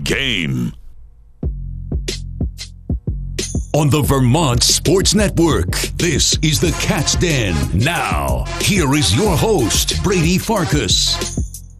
Game. On the Vermont Sports Network, this is the Cat's Den. Now, here is your host, Brady Farkas.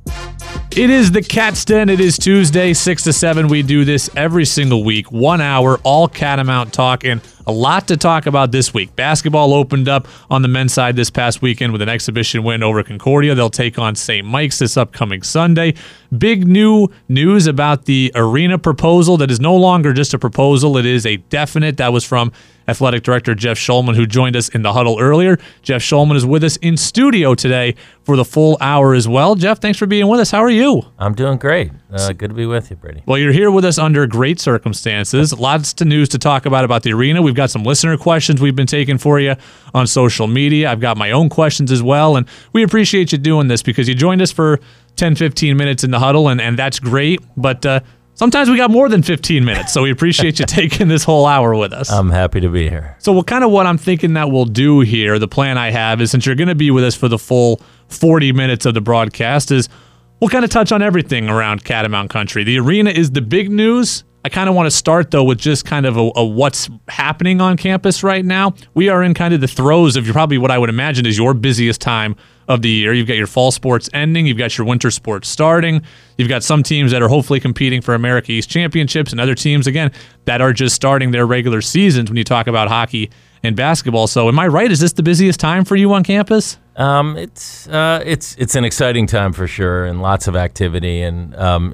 It is the Cat's Den. It is Tuesday, 6 to 7. We do this every single week, 1 hour, all Catamount talk, and a lot to talk about this week. Basketball opened up on the men's side this past weekend with an exhibition win over Concordia. They'll take on St. Mike's this upcoming Sunday. Big new news about the arena proposal that is no longer just a proposal. It is a definite. That was from Athletic Director Jeff Shulman, who joined us in the huddle earlier. Jeff Shulman is with us in studio today for the full hour as well. Jeff, thanks for being with us. How are you? I'm doing great. Good to be with you, Brady. Well, you're here with us under great circumstances. Lots of news to talk about the arena. We've got some listener questions we've been taking for you on social media. I've got my own questions as well, and we appreciate you doing this because you joined us for 10, 15 minutes in the huddle, and that's great, but sometimes we got more than 15 minutes, so we appreciate you taking this whole hour with us. I'm happy to be here. So what I'm thinking that we'll do here, the plan I have is, since you're going to be with us for the full 40 minutes of the broadcast, is we'll kind of touch on everything around Catamount Country. The arena is the big news. I kind of want to start, though, with just kind of a what's happening on campus right now. We are in kind of the throes of probably what I would imagine is your busiest time of the year. You've got your fall sports ending. You've got your winter sports starting. You've got some teams that are hopefully competing for America East Championships and other teams, again, that are just starting their regular seasons when you talk about hockey and basketball. So am I right? Is this the busiest time for you on campus? It's an exciting time for sure, and lots of activity, and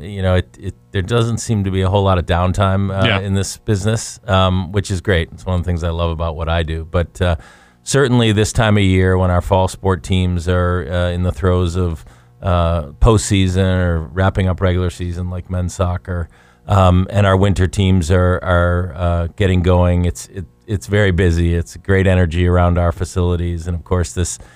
there doesn't seem to be a whole lot of downtime in this business, which is great. It's one of the things I love about what I do. But certainly this time of year, when our fall sport teams are in the throes of postseason or wrapping up regular season, like men's soccer, and our winter teams are getting going, it's very busy. It's great energy around our facilities, and of course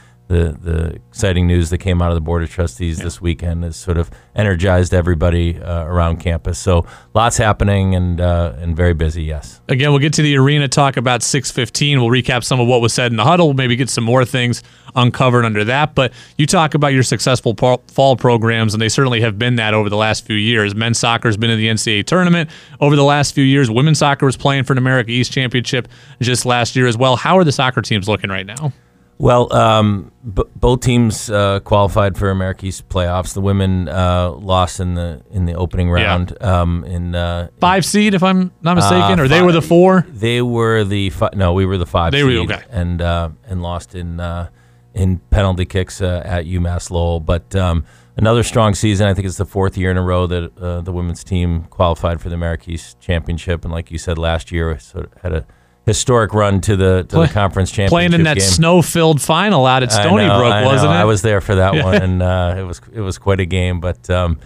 the exciting news that came out of the Board of Trustees this weekend has sort of energized everybody around campus. So lots happening and very busy, yes. Again, we'll get to the arena talk about 6:15. We'll recap some of what was said in the huddle, maybe get some more things uncovered under that. But you talk about your successful fall programs, and they certainly have been that over the last few years. Men's soccer has been in the NCAA tournament over the last few years. Women's soccer was playing for an America East Championship just last year as well. How are the soccer teams looking right now? Well, both teams qualified for America East playoffs. The women lost in the opening round. In 5 seed, if I'm not mistaken, or they were the 4. They were the we were the 5 seed, okay. and lost in penalty kicks at UMass Lowell. But another strong season. I think it's the 4th year in a row that the women's team qualified for the America East Championship, and like you said, last year we sort of had a historic run to the conference championship playing in that game. Snow-filled final out at Stony Brook, wasn't it? I was there for that one, and it was quite a game. But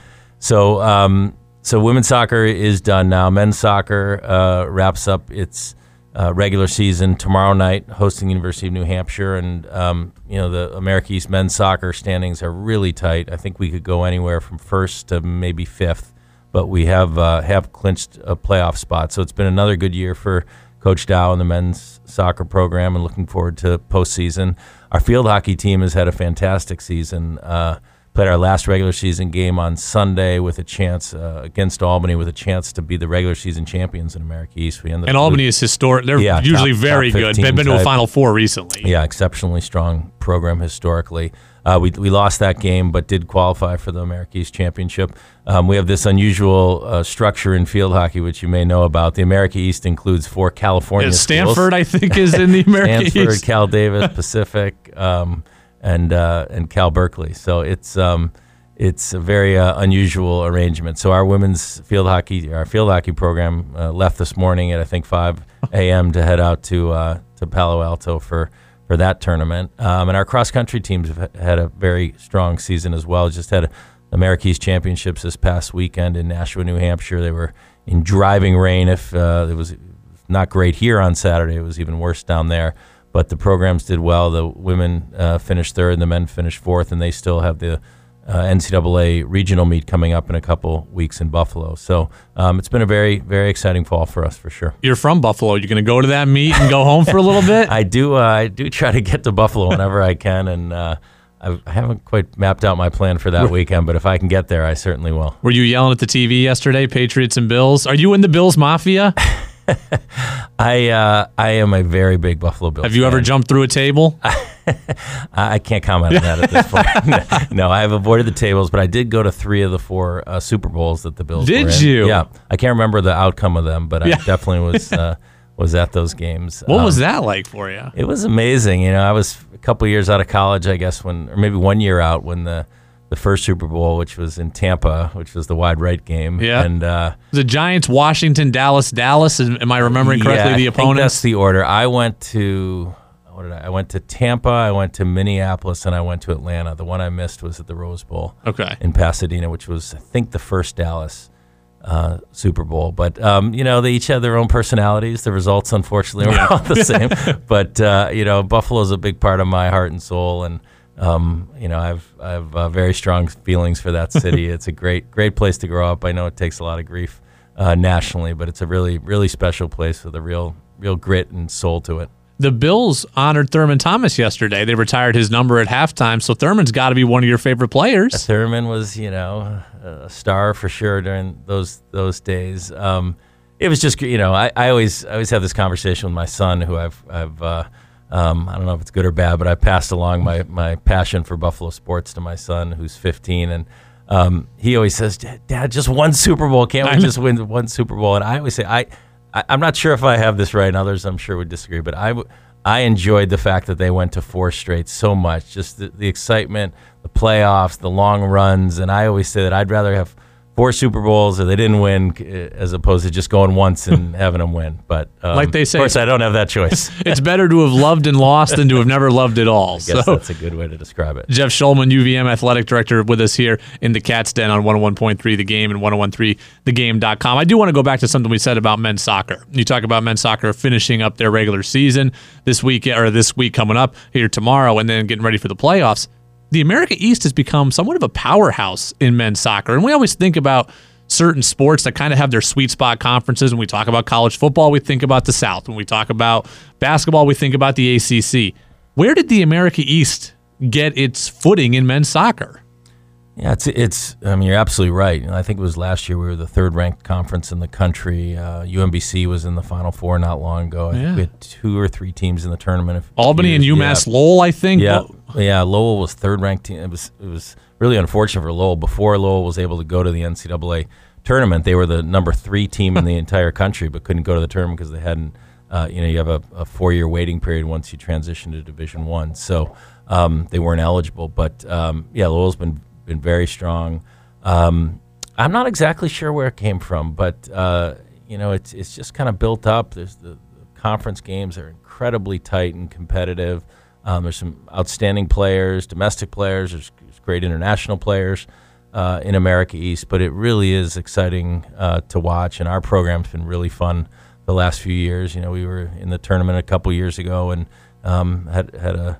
so women's soccer is done now. Men's soccer wraps up its regular season tomorrow night, hosting the University of New Hampshire, and the America East men's soccer standings are really tight. I think we could go anywhere from 1st to maybe 5th, but we have clinched a playoff spot. So it's been another good year for Coach Dow and the men's soccer program, and looking forward to postseason. Our field hockey team has had a fantastic season. Played our last regular season game on Sunday with a chance against Albany, with a chance to be the regular season champions in America East. And Albany is historic. They're usually very good. They've been to a Final Four recently. Yeah, exceptionally strong program historically. We lost that game, but did qualify for the America East Championship. We have this unusual structure in field hockey, which you may know about. The America East includes 4 California schools. Stanford, I think, is in the America East. Stanford, Cal Davis, Pacific, and Cal Berkeley. So it's a very unusual arrangement. So our women's field hockey program left this morning at I think 5 a.m. to head out to Palo Alto for that tournament. And our cross-country teams have had a very strong season as well. Just had America East Championships this past weekend in Nashua, New Hampshire. They were in driving rain. If it was not great here on Saturday, it was even worse down there. But the programs did well. The women finished 3rd, and the men finished 4th, and they still have the NCAA regional meet coming up in a couple weeks in Buffalo. So it's been a very, very exciting fall for us, for sure. You're from Buffalo. You're going to go to that meet and go home for a little bit? I do try to get to Buffalo whenever I can, and I haven't quite mapped out my plan for that weekend, but if I can get there, I certainly will. Were you yelling at the TV yesterday, Patriots and Bills? Are you in the Bills Mafia? I am a very big Buffalo Bills Have you fan. ever jumped through a table? I can't comment on that at this point. No, I have avoided the tables, but I did go to 3 of the 4 Super Bowls that the Bills were in. Did you? Yeah. I can't remember the outcome of them, but I definitely was at those games. What was that like for you? It was amazing. I was a couple years out of college, I guess, or maybe 1 year out when the first Super Bowl, which was in Tampa, which was the wide right game. Yeah. And the Giants, Washington, Dallas. Am I remembering correctly the I opponents? think that's the order. I went to Tampa, I went to Minneapolis, and I went to Atlanta. The one I missed was at the Rose Bowl in Pasadena, which was, I think, the first Dallas Super Bowl. But, they each had their own personalities. The results, unfortunately, were all the same. But, Buffalo's a big part of my heart and soul, and I have very strong feelings for that city. It's a great place to grow up. I know it takes a lot of grief nationally, but it's a really, really special place with a real grit and soul to it. The Bills honored Thurman Thomas yesterday. They retired his number at halftime, so Thurman's got to be one of your favorite players. Thurman was, a star for sure during those days. It was just, I always have this conversation with my son, who I've I don't know if it's good or bad, but I passed along my passion for Buffalo sports to my son, who's 15, and he always says, "Dad, just one Super Bowl. Can't we just win one Super Bowl?" And I always say, I'm not sure if I have this right, and others I'm sure would disagree, but I enjoyed the fact that they went to 4 straight so much, just the excitement, the playoffs, the long runs, and I always say that I'd rather have 4 Super Bowls or they didn't win as opposed to just going once and having them win. But like they say, of course, I don't have that choice. It's better to have loved and lost than to have never loved at all. I guess that's a good way to describe it. Jeff Schulman, UVM Athletic Director, with us here in the Cat's Den on 101.3 The Game and 1013thegame.com. I do want to go back to something we said about men's soccer. You talk about men's soccer finishing up their regular season this week coming up here tomorrow, and then getting ready for the playoffs. The America East has become somewhat of a powerhouse in men's soccer. And we always think about certain sports that kind of have their sweet spot conferences. When we talk about college football, we think about the South. When we talk about basketball, we think about the ACC. Where did the America East get its footing in men's soccer? Yeah, it's. I mean, you're absolutely right. I think it was last year we were the 3rd-ranked conference in the country. UMBC was in the Final Four not long ago. I think we had 2 or 3 teams in the tournament. Albany and UMass Lowell, I think. Yeah, Lowell was 3rd-ranked team. It was really unfortunate for Lowell. Before Lowell was able to go to the NCAA tournament, they were the number 3 team in the entire country, but couldn't go to the tournament because they hadn't. You have a 4-year waiting period once you transition to Division I, so they weren't eligible. But Lowell's been very strong. I'm not exactly sure where it came from, but it's just kind of built up. There's the conference games are incredibly tight and competitive. There's some outstanding players, domestic players. There's great international players in America East, but it really is exciting to watch. And our program's been really fun the last few years. We were in the tournament a couple years ago and had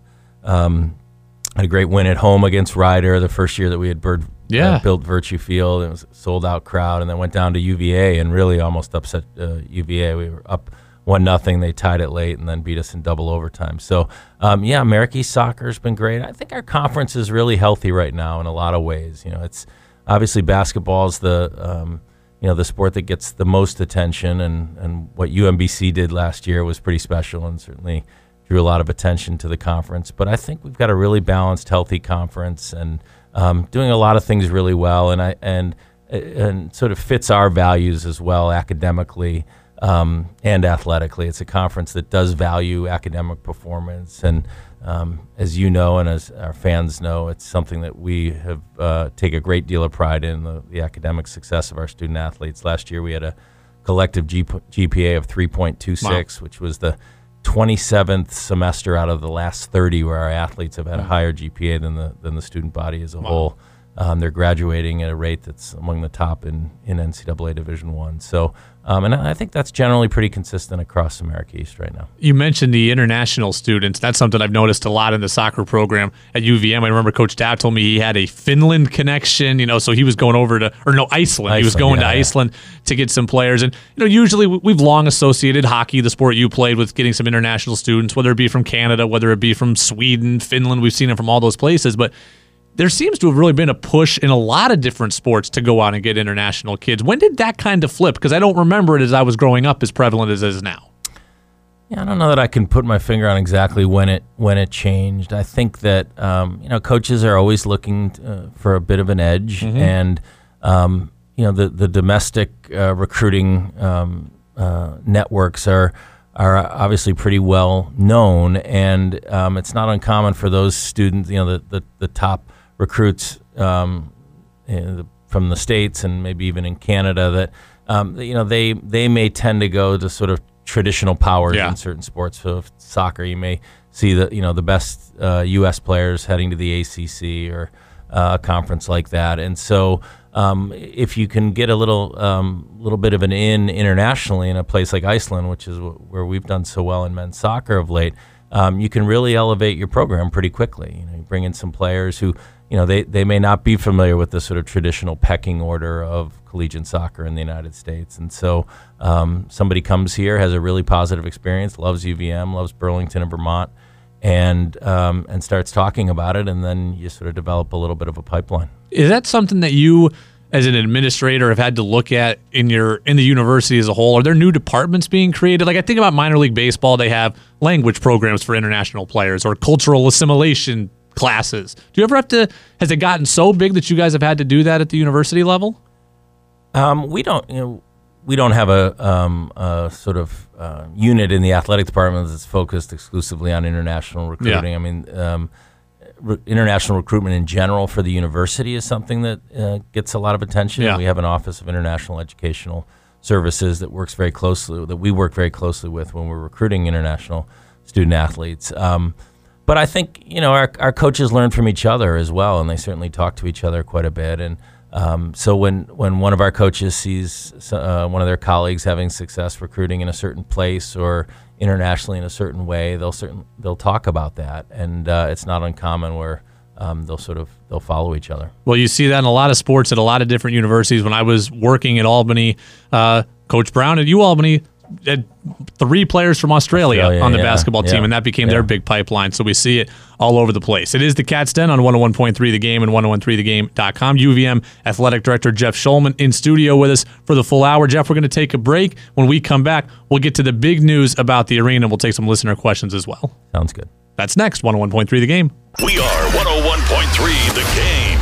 a great win at home against Ryder the first year that we had built Virtue Field. It was a sold-out crowd, and then went down to UVA and really almost upset UVA. We were up 1-0. They tied it late and then beat us in double overtime. So, America East soccer has been great. I think our conference is really healthy right now in a lot of ways. It's obviously basketball is the sport that gets the most attention, and what UMBC did last year was pretty special and certainly drew a lot of attention to the conference. But I think we've got a really balanced, healthy conference and doing a lot of things really well, and sort of fits our values as well academically and athletically. It's a conference that does value academic performance, and as you know and as our fans know, it's something that we have take a great deal of pride in, the academic success of our student athletes. Last year we had a collective GPA of 3.26, which was the 27th semester out of the last 30 where our athletes have had a higher GPA than the student body as a whole. they're graduating at a rate that's among the top in NCAA Division I. So, and I think that's generally pretty consistent across America East right now. You mentioned the international students. That's something I've noticed a lot in the soccer program at UVM. I remember Coach Dad told me he had a Finland connection, so he was going over to, Iceland. He was going to Iceland to get some players. And, usually we've long associated hockey, the sport you played, with getting some international students, whether it be from Canada, whether it be from Sweden, Finland. We've seen them from all those places. But there seems to have really been a push in a lot of different sports to go out and get international kids. When did that kind of flip? Because I don't remember it as I was growing up as prevalent as it is now. Yeah, I don't know that I can put my finger on exactly when it changed. I think that coaches are always looking for a bit of an edge, and the domestic recruiting networks are obviously pretty well known, and it's not uncommon for those students, the top recruits from the States and maybe even in Canada, that they may tend to go to sort of traditional powers in certain sports. So if soccer, you may see the best U.S. players heading to the ACC or a conference like that, and so if you can get a little bit of an in internationally in a place like Iceland, which is where we've done so well in men's soccer of late, you can really elevate your program pretty quickly. You bring in some players who, they may not be familiar with the sort of traditional pecking order of collegiate soccer in the United States. And so somebody comes here, has a really positive experience, loves UVM, loves Burlington and Vermont, and starts talking about it, and then you sort of develop a little bit of a pipeline. Is that something that you, as an administrator, have had to look at in the university as a whole? Are there new departments being created? Like, I think about minor league baseball, they have language programs for international players or cultural assimilation classes. Do you ever have to? Has it gotten so big that you guys have had to do that at the university level? We don't have a sort of unit in the athletic department that's focused exclusively on international recruiting. Yeah. I mean, international recruitment in general for the university is something that gets a lot of attention. Yeah. We have an Office of International Educational Services that we work very closely with when we're recruiting international student athletes. But I think our coaches learn from each other as well, and they certainly talk to each other quite a bit. And so when one of our coaches sees one of their colleagues having success recruiting in a certain place or internationally in a certain way, they'll talk about that, and it's not uncommon where they'll follow each other. Well, you see that in a lot of sports at a lot of different universities. When I was working at Albany, Coach Brown at UAlbany had 3 players from Australia on the basketball team, and that became their big pipeline. So we see it all over the place. It is the Cat's Den on 101.3 The Game and 1013thegame.com. UVM Athletic Director Jeff Shulman in studio with us for the full hour. Jeff, we're going to take a break. When we come back, we'll get to the big news about the arena. We'll take some listener questions as well. Sounds good. That's next, 101.3 The Game. We are 101.3 The Game.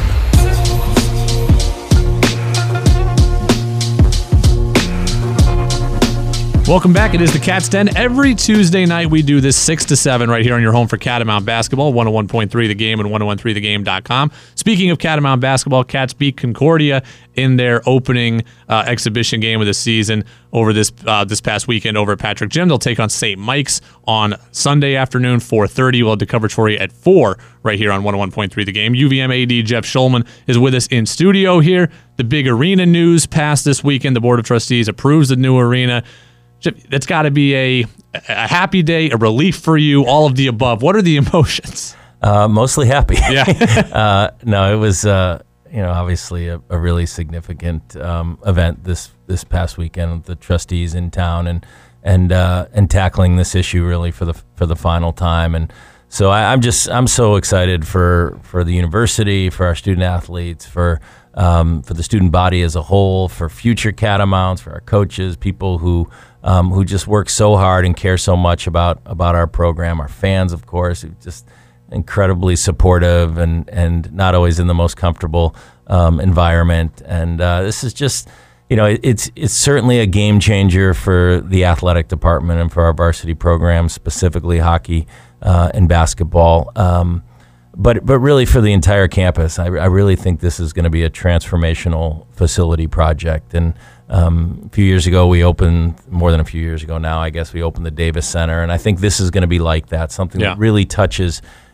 Welcome back. It is the Cat's Den. Every Tuesday night we do this 6 to 7 right here on your home for Catamount Basketball, 101.3 The Game and 1013thegame.com. Speaking of Catamount Basketball, Cats beat Concordia in their opening exhibition game of the season over this past weekend over at Patrick Gym. They'll take on St. Mike's on Sunday afternoon, 4:30. We'll have the coverage for you at 4 right here on 101.3 The Game. UVM AD Jeff Shulman is with us in studio here. The big arena news passed this weekend. The Board of Trustees approves the new arena. That's got to be a happy day, a relief for you, all of the above. What are the emotions? Mostly happy. Yeah. No, it was obviously a really significant event this past weekend with the trustees in town and tackling this issue really for the final time. And so I'm so excited for the university, for our student athletes, for the student body as a whole, for future Catamounts, for our coaches, people who just work so hard and care so much about our program, our fans, of course, who just incredibly supportive and not always in the most comfortable environment. And this is just, it's certainly a game changer for the athletic department and for our varsity programs, specifically hockey and basketball. But really for the entire campus, I really think this is going to be a transformational facility project. And a few years ago, more than a few years ago now, I guess, we opened the Davis Center. And I think this is going to be like that, something that really touches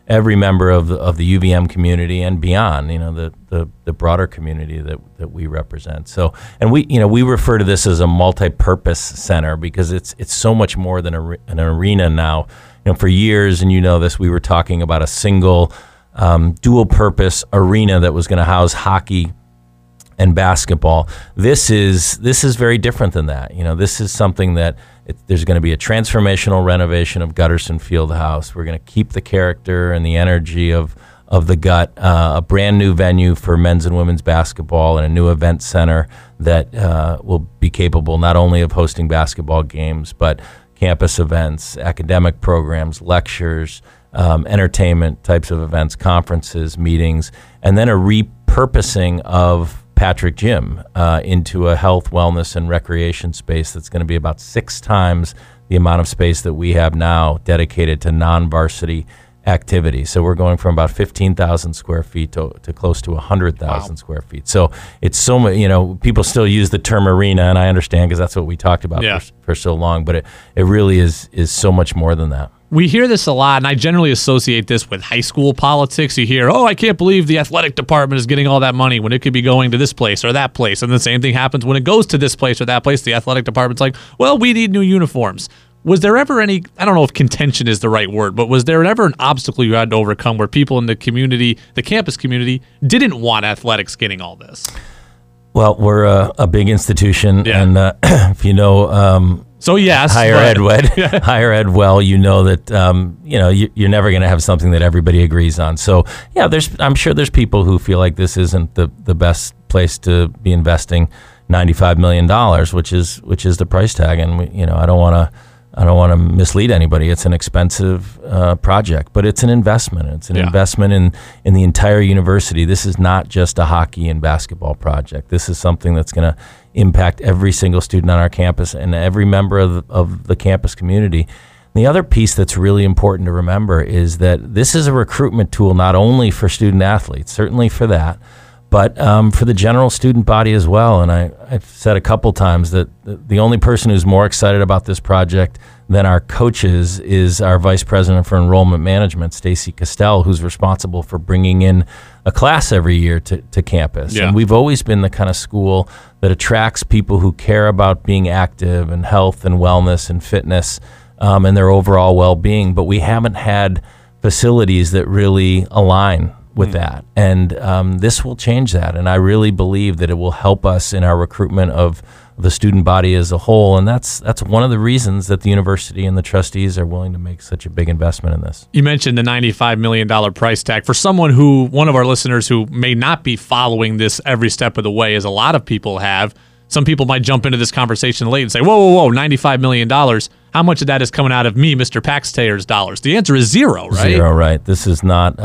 every member of the UVM community and beyond, the broader community that we represent. So, and we refer to this as a multi-purpose center because it's so much more than an arena now. For years, and this, we were talking about a single dual-purpose arena that was going to house hockey and basketball. This is very different than that. This is something that there's going to be a transformational renovation of Gutterson Fieldhouse. We're going to keep the character and the energy of the Gut, a brand new venue for men's and women's basketball, and a new event center that will be capable not only of hosting basketball games, but campus events, academic programs, lectures, entertainment types of events, conferences, meetings, and then a repurposing of Patrick Gym into a health, wellness, and recreation space that's going to be about 6 times the amount of space that we have now dedicated to non-varsity activity. So we're going from about 15,000 square feet to close to 100,000 square feet. So it's so much, people still use the term arena, and I understand because that's what we talked about for so long, but it really is so much more than that. We hear this a lot, and I generally associate this with high school politics. You hear, I can't believe the athletic department is getting all that money when it could be going to this place or that place. And the same thing happens when it goes to this place or that place. The athletic department's like, well, we need new uniforms. Was there ever any, I don't know if contention is the right word, but was there ever an obstacle you had to overcome where people in the community, the campus community, didn't want athletics getting all this? Well, we're a big institution, and if so yes, higher ed well, that you're never going to have something that everybody agrees on. So I'm sure there's people who feel like this isn't the best place to be investing $95 million, which is the price tag, and I don't want to mislead anybody. It's an expensive project, but it's an investment. It's an investment in the entire university. This is not just a hockey and basketball project. This is something that's going to impact every single student on our campus and every member of the campus community. And the other piece that's really important to remember is that this is a recruitment tool not only for student athletes, certainly for that, but for the general student body as well. And I've said a couple times that the only person who's more excited about this project than our coaches is our Vice President for Enrollment Management, Stacy Castell, who's responsible for bringing in a class every year to campus. Yeah. And we've always been the kind of school that attracts people who care about being active and health and wellness and fitness and their overall well-being. But we haven't had facilities that really align with that. And this will change that. And I really believe that it will help us in our recruitment of the student body as a whole. And that's one of the reasons that the university and the trustees are willing to make such a big investment in this. You mentioned the $95 million price tag. For one of our listeners who may not be following this every step of the way, as a lot of people have, some people might jump into this conversation late and say, whoa, $95 million. How much of that is coming out of me, Mr. Taxpayer's dollars? The answer is zero, right? Zero, right. This is not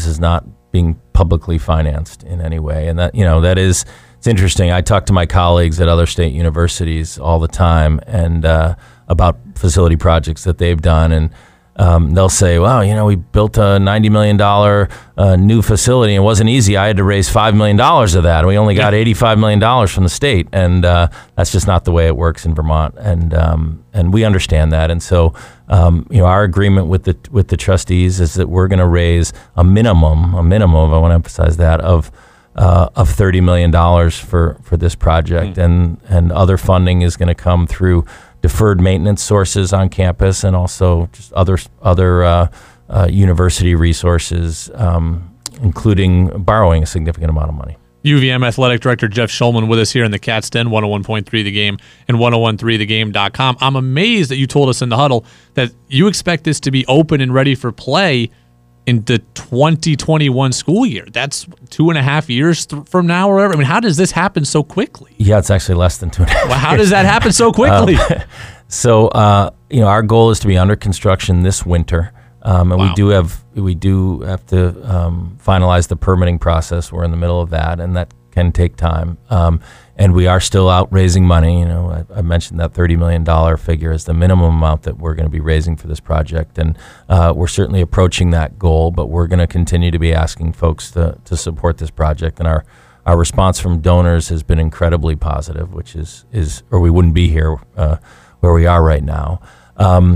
being publicly financed in any way. And it's interesting. I talk to my colleagues at other state universities all the time and about facility projects that they've done. And they'll say, well, we built a $90 million new facility. And it wasn't easy. I had to raise $5 million of that. We only got $85 million from the state. And that's just not the way it works in Vermont. And we understand that. And so, our agreement with the trustees is that we're going to raise a minimum, I want to emphasize that, of $30 million for this project. And other funding is going to come through deferred maintenance sources on campus and also just other university resources, including borrowing a significant amount of money. UVM Athletic Director Jeff Shulman with us here in the Cat's Den, 101.3 The Game and 1013thegame.com. I'm amazed that you told us in the huddle that you expect this to be open and ready for play in the 2021 school year. That's 2.5 years from now or whatever. I mean, how does this happen so quickly? Yeah, it's actually less than 2.5 years. Well, how does that happen so quickly? Our goal is to be under construction this winter. And we do have to finalize the permitting process. We're in the middle of that, and that can take time. And we are still out raising money. I mentioned that $30 million figure is the minimum amount that we're going to be raising for this project, and we're certainly approaching that goal. But we're going to continue to be asking folks to support this project, and our response from donors has been incredibly positive, which is or we wouldn't be here where we are right now.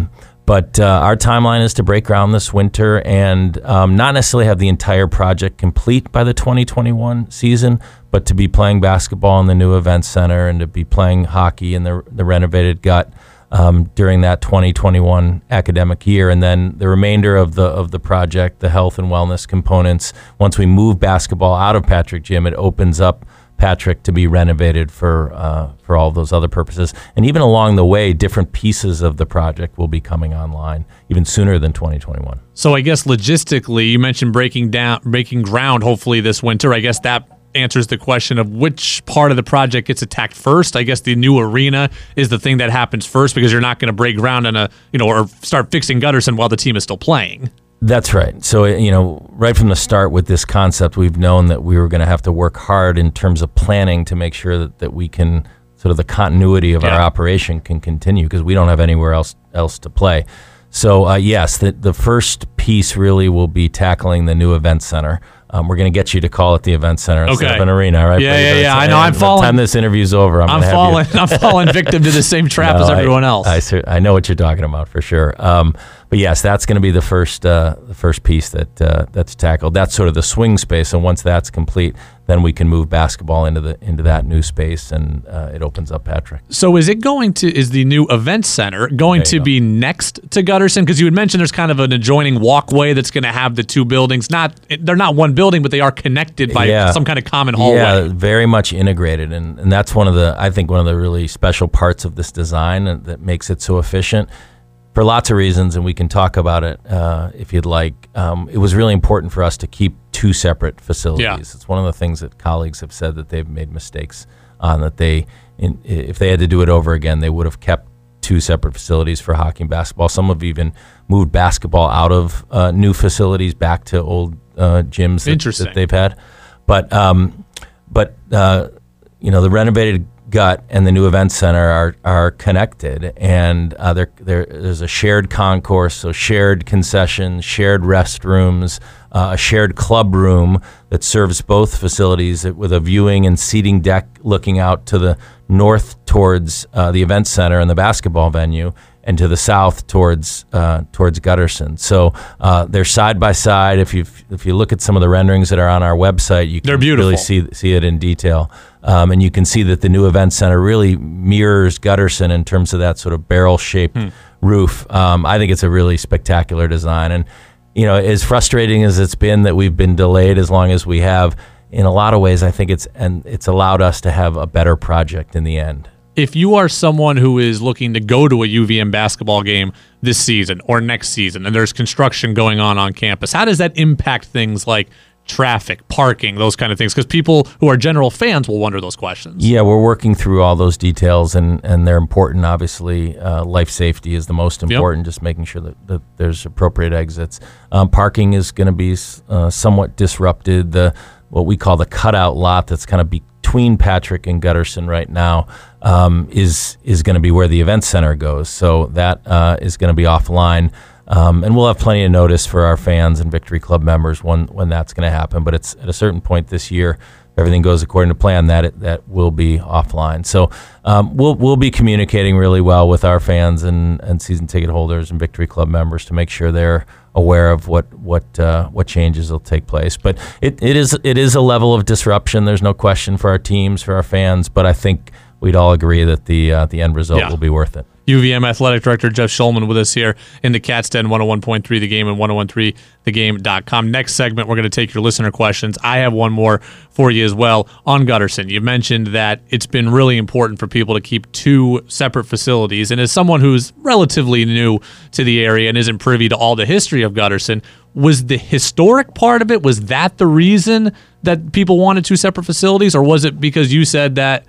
But our timeline is to break ground this winter and not necessarily have the entire project complete by the 2021 season, but to be playing basketball in the new event center and to be playing hockey in the renovated gut during that 2021 academic year. And then the remainder of the project, the health and wellness components, once we move basketball out of Patrick Gym, it opens up Patrick to be renovated for all those other purposes. And even along the way, different pieces of the project will be coming online even sooner than 2021. So I guess logistically, you mentioned breaking ground hopefully this winter. I guess that answers the question of which part of the project gets attacked first. I guess the new arena is the thing that happens first because you're not going to break ground or start fixing Gutterson while the team is still playing. That's right. So, right from the start with this concept, we've known that we were going to have to work hard in terms of planning to make sure that we can sort of the continuity of our operation can continue because we don't have anywhere else to play. So, yes, the first piece really will be tackling the new event center. We're going to get you to call it the event center instead of an arena, right? Yeah. I know. I'm falling. By the time this interview's over, I'm falling victim to the same trap as everyone else. I know what you're talking about for sure. But yes, that's going to be the first piece that's tackled. That's sort of the swing space, and once that's complete, then we can move basketball into that new space, and it opens up Patrick. So is the new event center going to be next to Gutterson? Because you had mentioned there's kind of an adjoining walkway that's going to have the two buildings. They're not one building, but they are connected by some kind of common hallway. Yeah, very much integrated, and that's one of the really special parts of this design that makes it so efficient. For lots of reasons, and we can talk about it if you'd like. It was really important for us to keep two separate facilities. Yeah. It's one of the things that colleagues have said that they've made mistakes on, that if they had to do it over again, they would have kept two separate facilities for hockey and basketball. Some have even moved basketball out of new facilities back to old gyms that they've had. But the renovated gut and the new event center are connected, and there's a shared concourse, so shared concessions, shared restrooms, a shared club room that serves both facilities with a viewing and seating deck looking out to the north towards the event center and the basketball venue, and to the south towards Gutterson. So they're side by side. If you look at some of the renderings that are on our website, you can really see it in detail. And you can see that the new event center really mirrors Gutterson in terms of that sort of barrel-shaped roof. I think it's a really spectacular design. And, as frustrating as it's been that we've been delayed as long as we have, in a lot of ways, I think it's allowed us to have a better project in the end. If you are someone who is looking to go to a UVM basketball game this season or next season, and there's construction going on campus, how does that impact things like traffic, parking, those kind of things? Because people who are general fans will wonder those questions. Yeah, we're working through all those details, and they're important. Obviously, life safety is the most important, just making sure that there's appropriate exits. Parking is going to be somewhat disrupted. What we call the cutout lot that's kind of between Patrick and Gutterson right now is going to be where the event center goes. So that is going to be offline. And we'll have plenty of notice for our fans and Victory Club members when that's going to happen. But it's at a certain point this year, if everything goes according to plan, that will be offline. So we'll be communicating really well with our fans and season ticket holders and Victory Club members to make sure they're aware of what changes will take place. But it is a level of disruption. There's no question for our teams, for our fans. But I think we'd all agree that the end result will be worth it. UVM Athletic Director Jeff Schulman with us here in the Cats Den, 101.3 The Game and 1013thegame.com. Next segment, we're going to take your listener questions. I have one more for you as well on Gutterson. You mentioned that it's been really important for people to keep two separate facilities. And as someone who's relatively new to the area and isn't privy to all the history of Gutterson, was the historic part of it, was that the reason that people wanted two separate facilities? Or was it because you said that,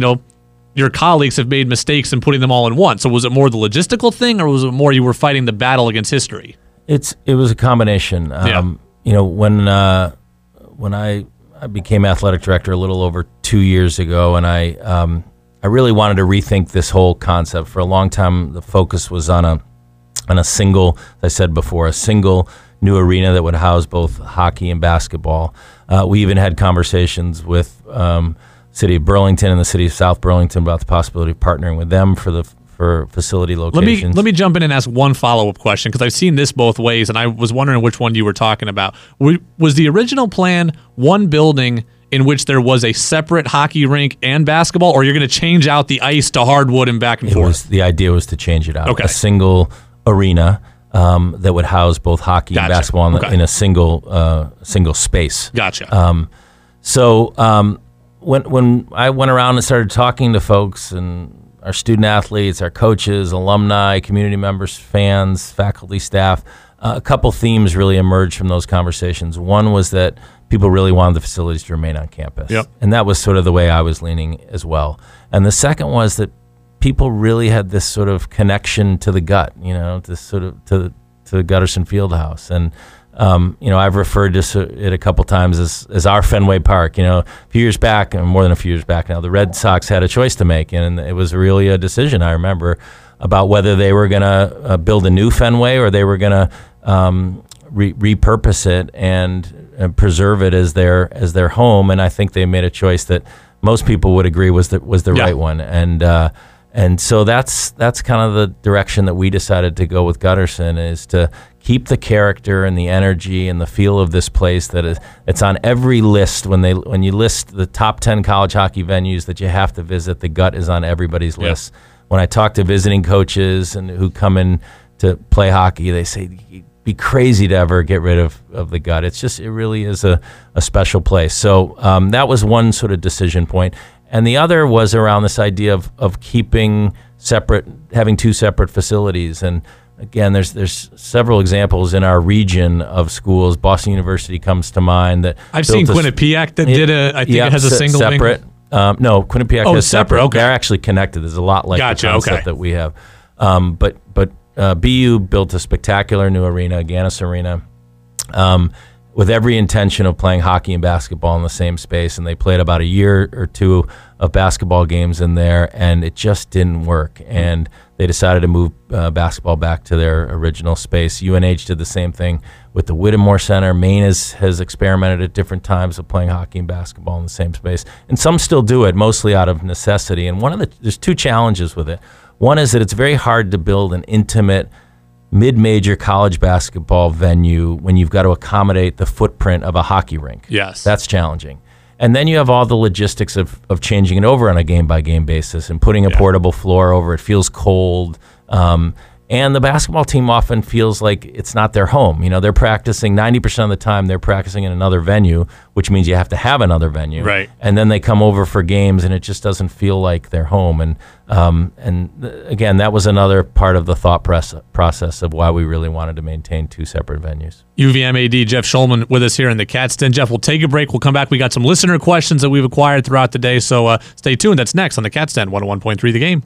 your colleagues have made mistakes in putting them all in one? So was it more the logistical thing, or was it more you were fighting the battle against history? It was a combination. When I became athletic director a little over 2 years ago, and I really wanted to rethink this whole concept. For a long time, the focus was on a single, as I said before, a single new arena that would house both hockey and basketball. We even had conversations with City of Burlington and the City of South Burlington about the possibility of partnering with them for for facility locations. Let me jump in and ask one follow-up question, because I've seen this both ways, and I was wondering which one you were talking about. Was the original plan one building in which there was a separate hockey rink and basketball, or you're going to change out the ice to hardwood and back and forth? The idea was to change it out. Okay. A single arena that would house both hockey and basketball in a single space. Gotcha. When I went around and started talking to folks and our student athletes, our coaches, alumni, community members, fans, faculty, staff, a couple themes really emerged from those conversations. One was that people really wanted the facilities to remain on campus. Yep. And that was sort of the way I was leaning as well. And the second was that people really had this sort of connection to the gut, this sort of to Gutterson Fieldhouse. And, I've referred to it a couple times as our Fenway Park. A few years back, and more than a few years back now, the Red Sox had a choice to make, and it was really a decision, I remember, about whether they were going to build a new Fenway or they were going to repurpose it and preserve it as their home. And I think they made a choice that most people would agree was the right one. And so that's kind of the direction that we decided to go with Gutterson, is to keep the character and the energy and the feel of this place it's on every list. When you list the top 10 college hockey venues that you have to visit, the Gut is on everybody's list. When I talk to visiting coaches and who come in to play hockey, they say it'd be crazy to ever get rid of the Gut. It really is a special place. So that was one sort of decision point. And the other was around this idea of keeping having two separate facilities. And again, there's several examples in our region of schools. Boston University comes to mind. That I've seen Quinnipiac that did it has a single separate. No, Quinnipiac has separate. Okay. They're actually connected. There's a lot like the concept that we have. But BU built a spectacular new arena, Gannis Arena, with every intention of playing hockey and basketball in the same space. And they played about a year or two of basketball games in there, and it just didn't work. And they decided to move basketball back to their original space. UNH did the same thing with the Whittemore Center. Maine has experimented at different times of playing hockey and basketball in the same space. And some still do it, mostly out of necessity. And there's two challenges with it. One is that it's very hard to build an intimate mid-major college basketball venue when you've got to accommodate the footprint of a hockey rink. Yes. That's challenging. And then you have all the logistics of changing it over on a game-by-game basis and putting a portable floor over it. Feels cold. And the basketball team often feels like it's not their home. They're practicing 90% of the time. They're practicing in another venue, which means you have to have another venue. Right. And then they come over for games, and it just doesn't feel like their home. And again, that was another part of the thought process of why we really wanted to maintain two separate venues. UVM AD Jeff Schulman with us here in the Cat's Den. Jeff, we'll take a break. We'll come back. We got some listener questions that we've acquired throughout the day, so stay tuned. That's next on the Cat's Den, 101.3 The Game.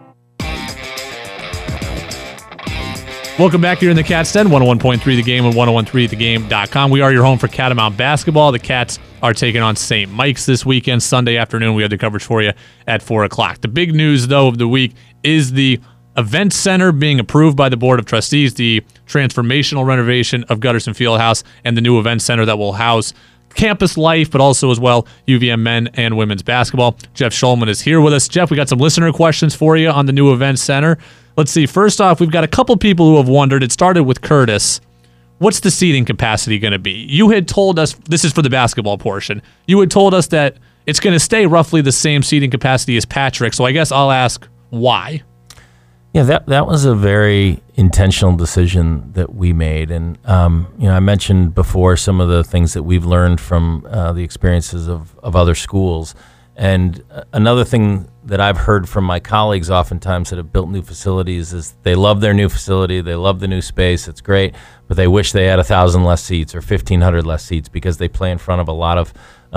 Welcome back here in the Cat's Den, 101.3 The Game and 1013thegame.com. We are your home for Catamount basketball. The Cats are taking on St. Mike's this weekend. Sunday afternoon, we have the coverage for you at 4 o'clock. The big news, though, of the week is the event center being approved by the Board of Trustees, the transformational renovation of Gutterson Fieldhouse, and the new event center that will house campus life, but also as well UVM men and women's basketball. Jeff Schulman is here with us. Jeff, we got some listener questions for you on the new event center. Let's see. First off, we've got a couple people who have wondered. It started with Curtis. What's the seating capacity going to be? You had told us, this is for the basketball portion, you had told us that it's going to stay roughly the same seating capacity as Patrick, so I guess I'll ask why. Yeah, that was a very intentional decision that we made. And, I mentioned before some of the things that we've learned from the experiences of other schools. And another thing that I've heard from my colleagues oftentimes that have built new facilities is they love their new facility, they love the new space, it's great, but they wish they had 1,000 less seats or 1,500 less seats because they play in front of a lot of,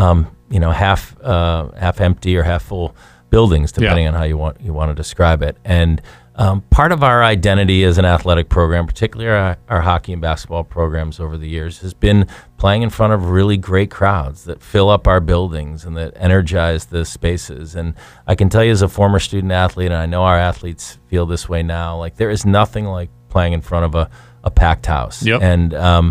half empty or half full buildings, depending on how you want to describe it. And part of our identity as an athletic program, particularly our hockey and basketball programs over the years, has been playing in front of really great crowds that fill up our buildings and that energize the spaces. And I can tell you as a former student athlete, and I know our athletes feel this way now, like there is nothing like playing in front of a packed house. Yep. And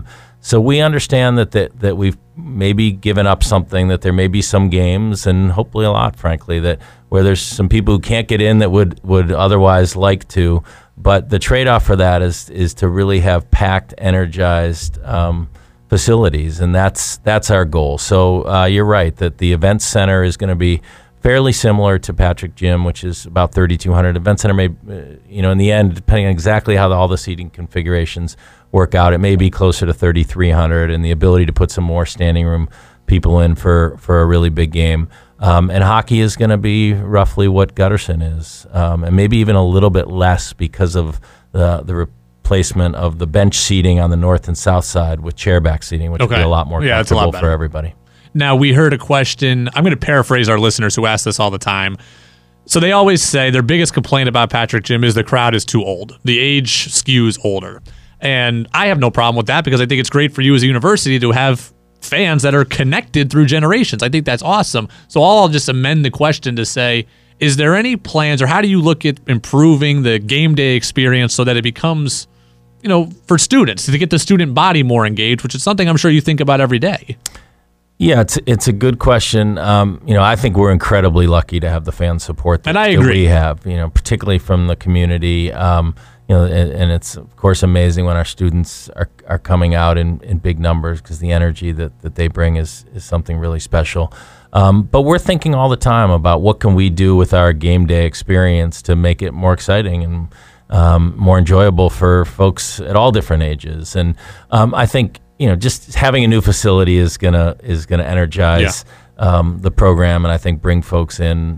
So we understand that we've maybe given up something, that there may be some games, and hopefully a lot, frankly, that where there's some people who can't get in that would otherwise like to. But the trade-off for that is to really have packed, energized facilities, and that's our goal. So you're right that the event center is going to be fairly similar to Patrick Gym, which is about 3,200. Event center may, in the end, depending on exactly how all the seating configurations work out, it may be closer to 3,300, and the ability to put some more standing room people in for a really big game. And hockey is going to be roughly what Gutterson is, and maybe even a little bit less because of the replacement of the bench seating on the north and south side with chairback seating, which will be a lot more comfortable for everybody. Now, we heard a question. I'm going to paraphrase our listeners who ask this all the time. So they always say their biggest complaint about Patrick Gym is the crowd is too old. The age skews older. And I have no problem with that because I think it's great for you as a university to have fans that are connected through generations. I think that's awesome. So I'll just amend the question to say, is there any plans or how do you look at improving the game day experience so that it becomes, for students, to get the student body more engaged, which is something I'm sure you think about every day? Yeah, it's a good question. I think we're incredibly lucky to have the fan support that we have, particularly from the community. And it's, of course, amazing when our students are coming out in big numbers because the energy that they bring is something really special. But we're thinking all the time about what can we do with our game day experience to make it more exciting and more enjoyable for folks at all different ages. And I think just having a new facility is gonna energize the program, and I think bring folks in,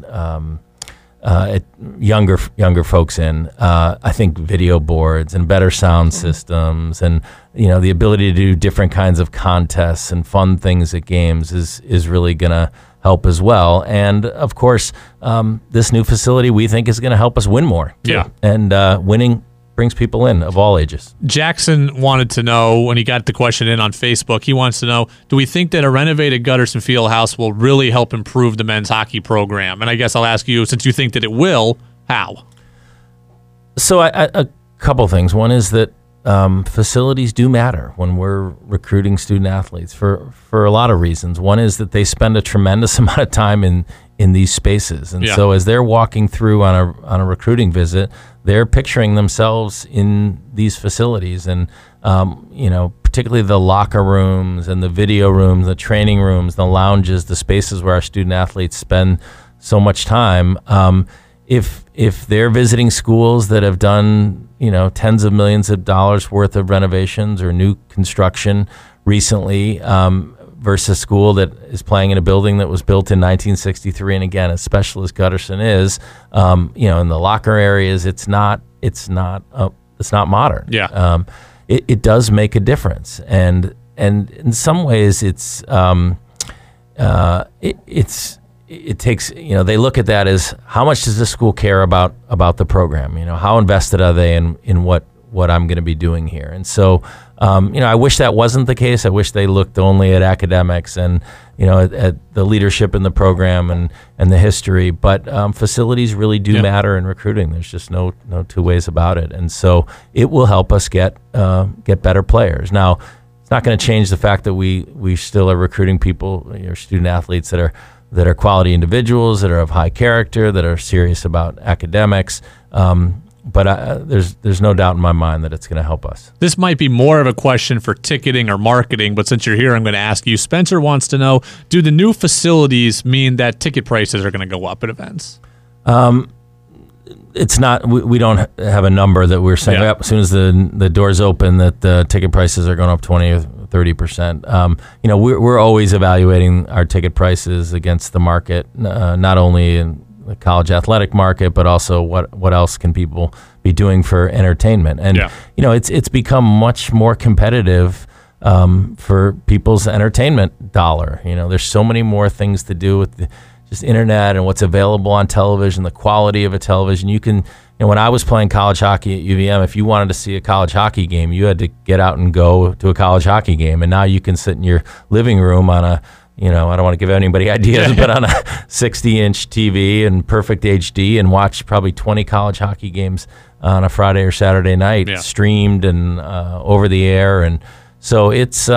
younger folks in. I think video boards and better sound systems, and the ability to do different kinds of contests and fun things at games is really gonna help as well. And of course, this new facility we think is gonna help us win more. Yeah, and winning brings people in of all ages. Jackson wanted to know, when he got the question in on Facebook, he wants to know, do we think that a renovated Gutterson Fieldhouse will really help improve the men's hockey program? And I guess I'll ask you, since you think that it will, how? So a couple things. One is that facilities do matter when we're recruiting student athletes for a lot of reasons. One is that they spend a tremendous amount of time in these spaces. And so as they're walking through on a recruiting visit, they're picturing themselves in these facilities, and particularly the locker rooms and the video rooms, the training rooms, the lounges, the spaces where our student athletes spend so much time. If they're visiting schools that have done tens of millions of dollars worth of renovations or new construction recently, versus a school that is playing in a building that was built in 1963, and again, as special as Gutterson is, in the locker areas, it's not modern. Yeah, it does make a difference, and in some ways, it takes, they look at that as how much does this school care about the program? How invested are they in what I'm going to be doing here? And so, I wish that wasn't the case. I wish they looked only at academics and, at the leadership in the program and the history. But facilities really do matter in recruiting. There's just no two ways about it. And so it will help us get better players. Now, it's not going to change the fact that we still are recruiting people, student athletes that are quality individuals, that are of high character, that are serious about academics. But there's no doubt in my mind that it's going to help us. This might be more of a question for ticketing or marketing, but since you're here, I'm going to ask you. Spencer wants to know, do the new facilities mean that ticket prices are going to go up at events? It's not. We don't have a number that we're saying as soon as the doors open that the ticket prices are going up 20 or 30%. We're always evaluating our ticket prices against the market, not only in the college athletic market, but also what else can people be doing for entertainment? And it's become much more competitive for people's entertainment dollar. There's so many more things to do with just internet and what's available on television, the quality of a television. You can, when I was playing college hockey at UVM, if you wanted to see a college hockey game, you had to get out and go to a college hockey game. And now you can sit in your living room on a, I don't want to give anybody ideas, but on a 60-inch TV and perfect HD and watch probably 20 college hockey games on a Friday or Saturday night, streamed and over the air. And So it's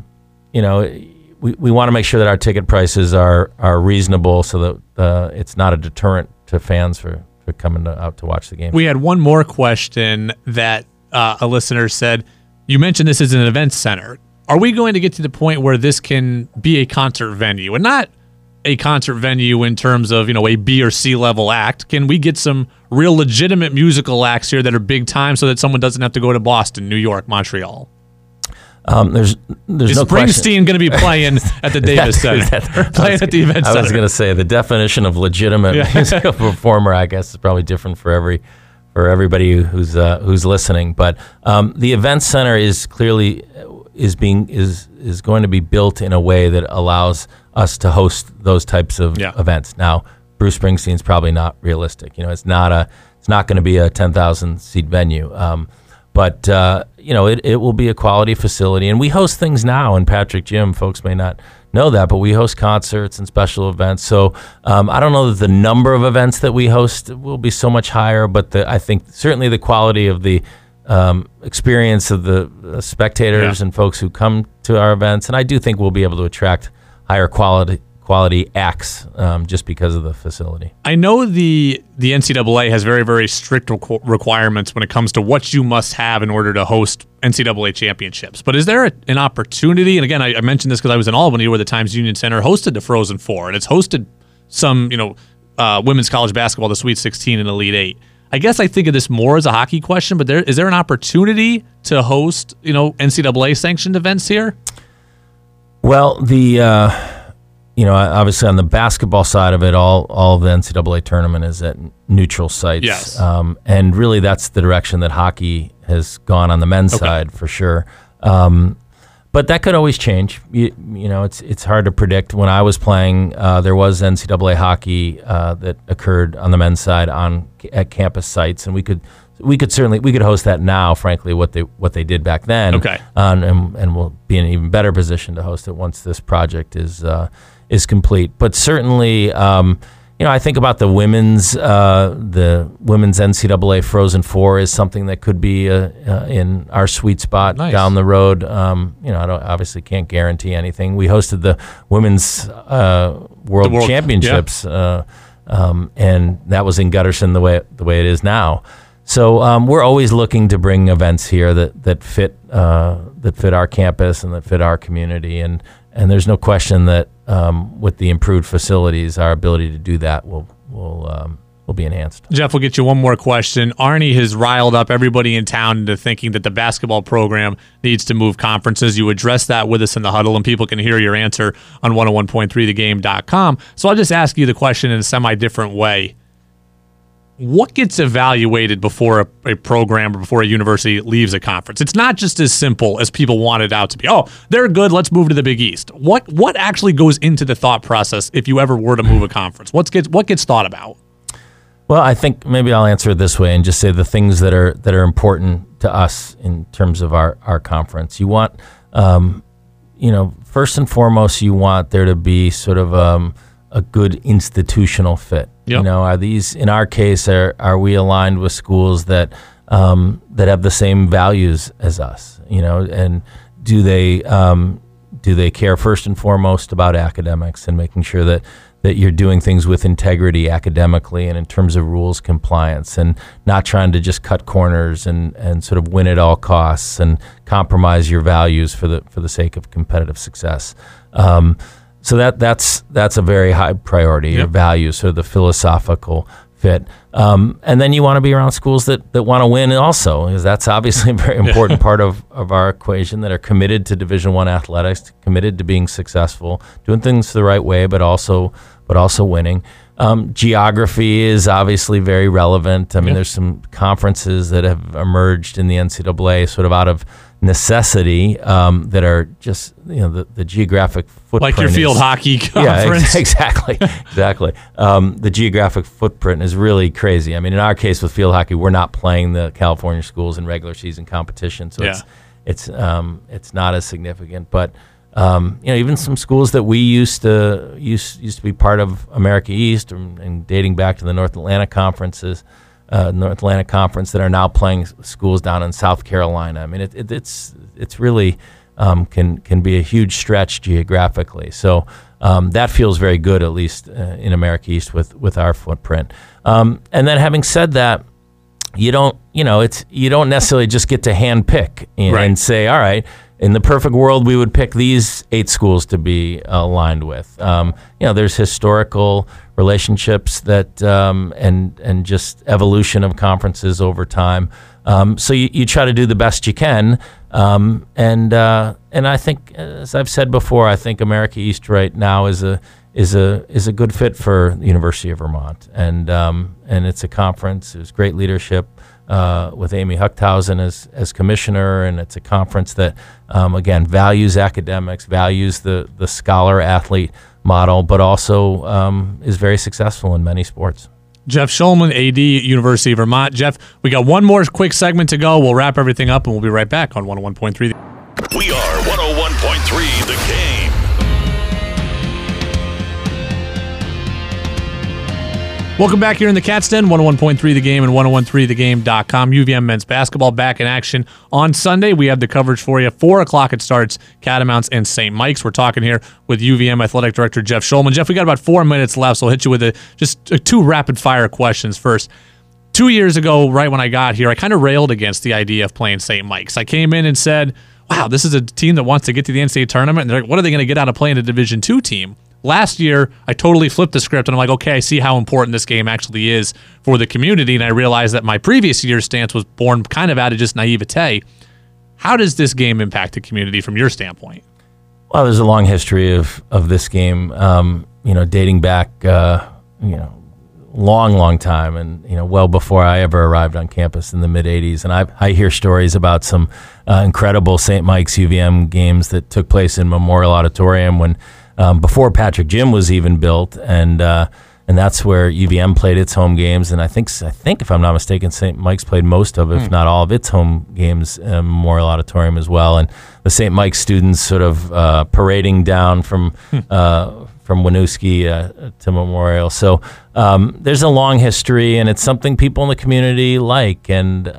we want to make sure that our ticket prices are reasonable, so that it's not a deterrent to fans for coming out to watch the game. We had one more question that a listener said. You mentioned this is an event center. Are we going to get to the point where this can be a concert venue, and not a concert venue in terms of a B or C level act? Can we get some real legitimate musical acts here that are big time, so that someone doesn't have to go to Boston, New York, Montreal? There's no Springsteen going to be playing at the Davis Center? Playing at the event center. I was going to say the definition of legitimate musical performer, I guess, is probably different for everybody who's listening. But the event center is clearly is going to be built in a way that allows us to host those types of events. Now, Bruce Springsteen's probably not realistic. It's not going to be a 10,000 seat venue. But it will be a quality facility, and we host things now in Patrick Gym. Folks may not know that, but we host concerts and special events. So I don't know that the number of events that we host will be so much higher, but I think certainly the quality of the experience of the spectators and folks who come to our events, and I do think we'll be able to attract higher quality acts just because of the facility. I know the NCAA has very, very strict requirements when it comes to what you must have in order to host NCAA championships. But is there an opportunity? And again, I mentioned this because I was in Albany, where the Times Union Center hosted the Frozen Four, and it's hosted some women's college basketball, the Sweet 16 and Elite Eight. I guess I think of this more as a hockey question, but is there an opportunity to host NCAA sanctioned events here? Well, obviously on the basketball side of it, all of the NCAA tournament is at neutral sites. Yes. And really that's the direction that hockey has gone on the men's side for sure. But that could always change. It's hard to predict. When I was playing, there was NCAA hockey that occurred on the men's side at campus sites, and we could host that now. Frankly, what they did back then. Okay. And we'll be in an even better position to host it once this project is complete. But certainly, I think about the women's NCAA Frozen Four is something that could be in our sweet spot down the road. Obviously can't guarantee anything. We hosted the women's World Championships, and that was in Gutterson the way it is now. So we're always looking to bring events here that fit our campus and that fit our community, and there's no question that with the improved facilities, our ability to do that will be enhanced. Jeff, we'll get you one more question. Arnie has riled up everybody in town into thinking that the basketball program needs to move conferences. You address that with us in the huddle, and people can hear your answer on 101.3thegame.com. So I'll just ask you the question in a semi-different way. What gets evaluated before a program or before a university leaves a conference? It's not just as simple as people want it out to be. Oh, they're good, let's move to the Big East. What actually goes into the thought process if you ever were to move a conference? What gets thought about? Well, I think maybe I'll answer it this way and just say the things that are important to us in terms of our conference. You want, first and foremost, you want there to be sort of a good institutional fit. Yep. Are these, in our case, are we aligned with schools that have the same values as us? And do they care first and foremost about academics and making sure that you're doing things with integrity academically and in terms of rules compliance, and not trying to just cut corners and sort of win at all costs and compromise your values for the sake of competitive success. So that's a very high priority, your values, so the philosophical fit. And then you want to be around schools that want to win also, because that's obviously a very important part of our equation, that are committed to Division I athletics, committed to being successful, doing things the right way, but also winning. Geography is obviously very relevant. I mean, there's some conferences that have emerged in the NCAA sort of out of necessity that are just the geographic footprint, like your field hockey conference. Yeah, exactly. The geographic footprint is really crazy. I mean, in our case with field hockey, we're not playing the California schools in regular season competition, so it's not as significant. But even some schools that we used to be part of America East and dating back to the North Atlantic Conference that are now playing schools down in South Carolina. I mean, it's really can be a huge stretch geographically. So that feels very good, at least in America East with our footprint. And then having said that, you don't necessarily just get to hand pick and say, all right, in the perfect world, we would pick these 8 schools to be aligned with. There's historical relationships that and just evolution of conferences over time. So you try to do the best you can. And I think, as I've said before, I think America East right now is a good fit for the University of Vermont. And it's a conference. There's great leadership with Amy Huchthausen as commissioner, and it's a conference that again values academics, values the scholar athlete model, but also is very successful in many sports. Jeff Shulman, AD, University of Vermont. Jeff, we got one more quick segment to go. We'll wrap everything up, and we'll be right back on 101.3. We are 101.3 The Game. Welcome back here in the Cats Den, 101.3 The Game and 1013thegame.com. UVM men's basketball back in action on Sunday. We have the coverage for you. 4 o'clock it starts, Catamounts and St. Mike's. We're talking here with UVM Athletic Director Jeff Shulman. Jeff, we got about 4 minutes left, so I'll hit you with just 2 rapid-fire questions first. 2 years ago, right when I got here, I kind of railed against the idea of playing St. Mike's. I came in and said, wow, this is a team that wants to get to the NCAA tournament, and they're like, what are they going to get out of playing a Division II team? Last year, I totally flipped the script, and I'm like, okay, I see how important this game actually is for the community, and I realized that my previous year's stance was born kind of out of just naivete. How does this game impact the community from your standpoint? Well, there's a long history of this game, dating back, long time, and well before I ever arrived on campus in the mid '80s. And I hear stories about some incredible St. Mike's UVM games that took place in Memorial Auditorium when. Before Patrick Gym was even built, and that's where UVM played its home games. And I think if I'm not mistaken, St. Mike's played most of, if not all of its home games in Memorial Auditorium as well. And the St. Mike's students sort of parading down from Winooski to Memorial. So there's a long history, and it's something people in the community like, and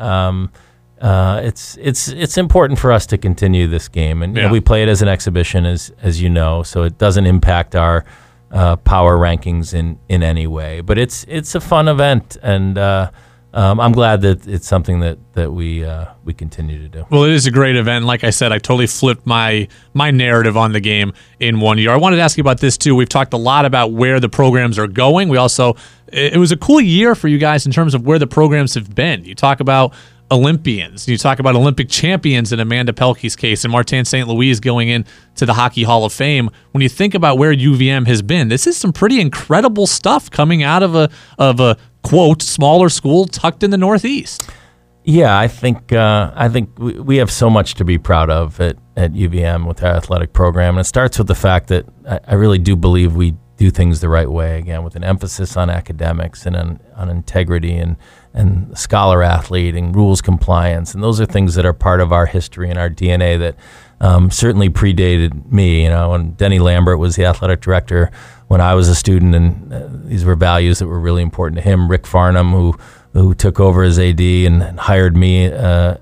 it's important for us to continue this game, and we play it as an exhibition, as you know, so it doesn't impact our power rankings in any way. But it's a fun event, and I'm glad that it's something that we continue to do. Well, it is a great event. Like I said, I totally flipped my narrative on the game in 1 year. I wanted to ask you about this too. We've talked a lot about where the programs are going. It was a cool year for you guys in terms of where the programs have been. You talk about Olympians. You talk about Olympic champions in Amanda Pelkey's case, and Martin St. Louis going into the Hockey Hall of Fame. When you think about where UVM has been, this is some pretty incredible stuff coming out of a quote smaller school tucked in the Northeast. Yeah, I think we have so much to be proud of at UVM with our athletic program, and it starts with the fact that I really do believe we do things the right way, again, with an emphasis on academics and on integrity and scholar athlete and rules compliance. And those are things that are part of our history and our DNA that certainly predated me. And Denny Lambert was the athletic director when I was a student, and these were values that were really important to him. Rick Farnham, who took over as AD and hired me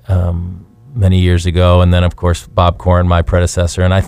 many years ago. And then, of course, Bob Corrin, my predecessor. And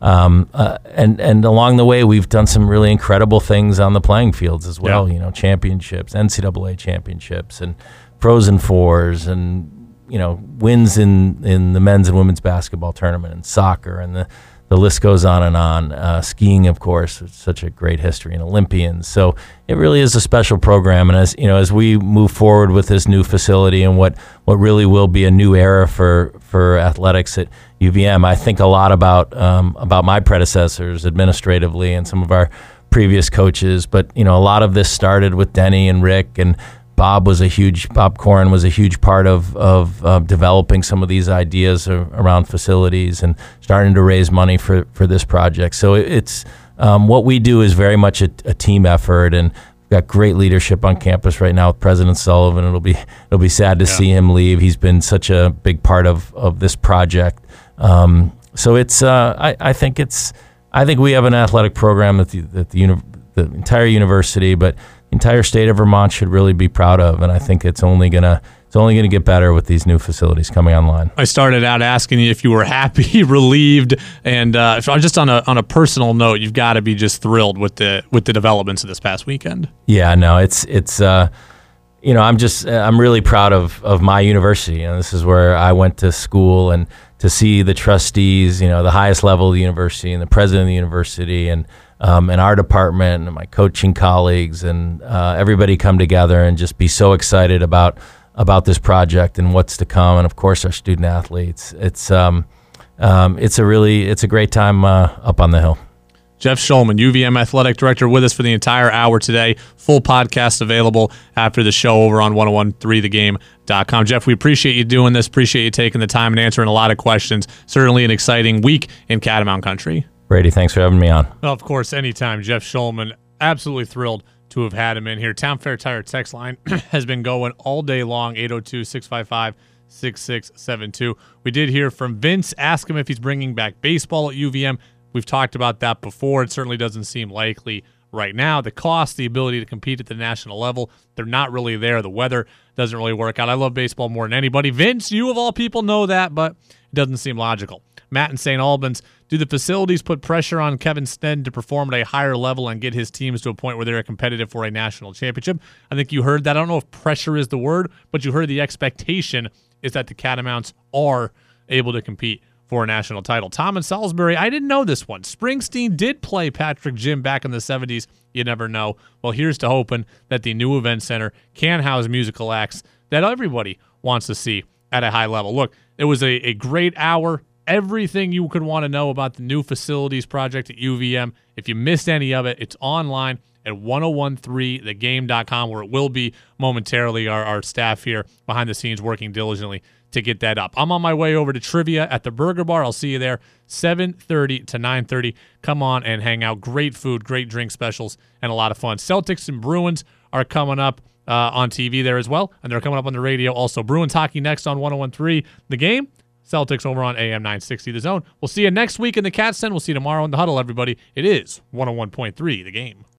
and along the way, we've done some really incredible things on the playing fields as well. Yeah. Championships, NCAA championships, and Frozen Fours, and wins in the men's and women's basketball tournament, and soccer, and the list goes on and on. Skiing, of course, it's such a great history, and Olympians. So it really is a special program. And as we move forward with this new facility and what really will be a new era for athletics at UVM, I think a lot about my predecessors administratively and some of our previous coaches. But a lot of this started with Denny and Rick, and Bob Corrin was a huge part of developing some of these ideas around facilities and starting to raise money for this project. So it's what we do is very much a team effort, and we've got great leadership on campus right now with President Sullivan. It'll be sad to see him leave. He's been such a big part of this project. So it's I think we have an athletic program that the entire university, but the entire state of Vermont should really be proud of, and I think it's only gonna It's only going to get better with these new facilities coming online. I started out asking you if you were happy, relieved, and just on a personal note, you've got to be just thrilled with the developments of this past weekend. Yeah, no, it's I'm really proud of my university. This is where I went to school, and to see the trustees, the highest level of the university, and the president of the university, and our department, and my coaching colleagues, and everybody come together and just be so excited about this project and what's to come, and of course our student athletes. It's a great time up on the hill. Jeff Shulman, UVM Athletic Director, with us for the entire hour today. Full podcast available after the show over on 1013thegame.com. Jeff, we appreciate you doing this. Appreciate you taking the time and answering a lot of questions. Certainly an exciting week in Catamount Country. Brady, thanks for having me on. Well, of course, anytime. Jeff Shulman, absolutely thrilled to have had him in here. Town Fair Tire text line has been going all day long, 802-655-6672. We did hear from Vince. Ask him if he's bringing back baseball at UVM. We've talked about that before. It certainly doesn't seem likely right now. The cost, the ability to compete at the national level, they're not really there. The weather doesn't really work out. I love baseball more than anybody. Vince, you of all people know that, but it doesn't seem logical. Matt in St. Albans, do the facilities put pressure on Kevin Sneddon to perform at a higher level and get his teams to a point where they're competitive for a national championship? I think you heard that. I don't know if pressure is the word, but you heard the expectation is that the Catamounts are able to compete for a national title. Tom in Salisbury, I didn't know this one. Springsteen did play Patrick Jim back in the 70s. You never know. Well, here's to hoping that the new event center can house musical acts that everybody wants to see at a high level. Look, it was a great hour. Everything you could want to know about the new facilities project at UVM. If you missed any of it, it's online at 1013thegame.com, where it will be momentarily. Our staff here behind the scenes working diligently to get that up. I'm on my way over to trivia at the Burger Bar. I'll see you there 7:30 to 9:30. Come on and hang out. Great food, great drink specials, and a lot of fun. Celtics and Bruins are coming up on TV there as well, and they're coming up on the radio also. Bruins hockey next on 1013 The Game. Celtics over on AM 960 The Zone. We'll see you next week in the Cats Den. We'll see you tomorrow in the Huddle, everybody. It is 101.3 The Game.